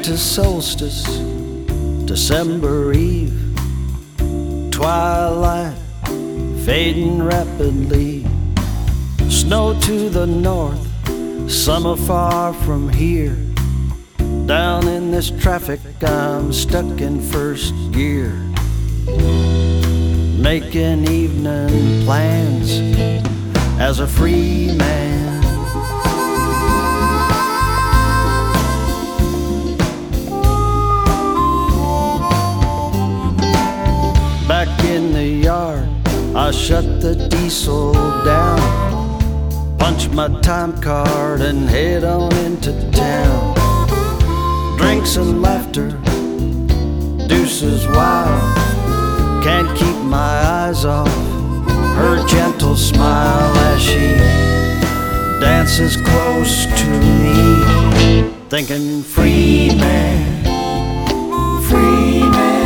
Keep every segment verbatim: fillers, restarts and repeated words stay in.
winter solstice, December eve, twilight fading rapidly. Snow to the north, summer far from here. Down in this traffic I'm stuck in first gear, making evening plans as a free man. Back in the yard, I shut the diesel down, punch my time card and head on into town. Drinks and laughter, deuces wild, can't keep my eyes off her gentle smile as she dances close to me, thinking free man, free man.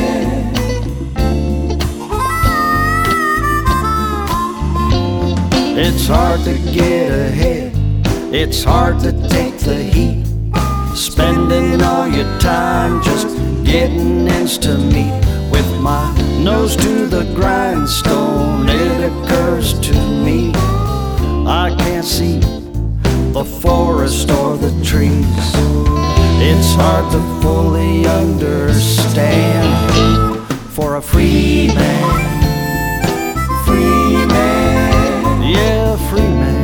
It's hard to get ahead, it's hard to take the heat, spending all your time just getting ends to meet. With my nose to the grindstone, it occurs to me I can't see the forest or the trees. It's hard to fully understand for a free man, free man, yeah, free man.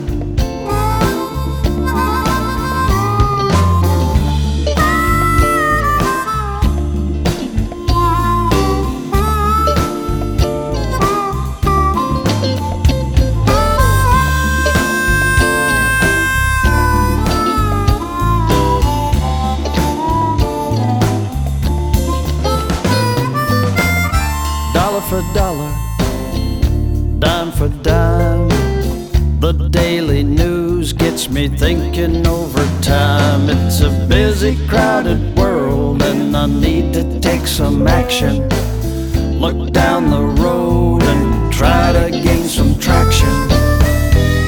For dollar, dime for dime, the daily news gets me thinking over time. It's a busy, crowded world and I need to take some action. Look down the road and try to gain some traction.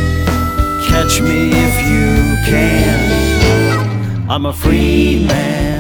Catch me if you can, I'm a free man.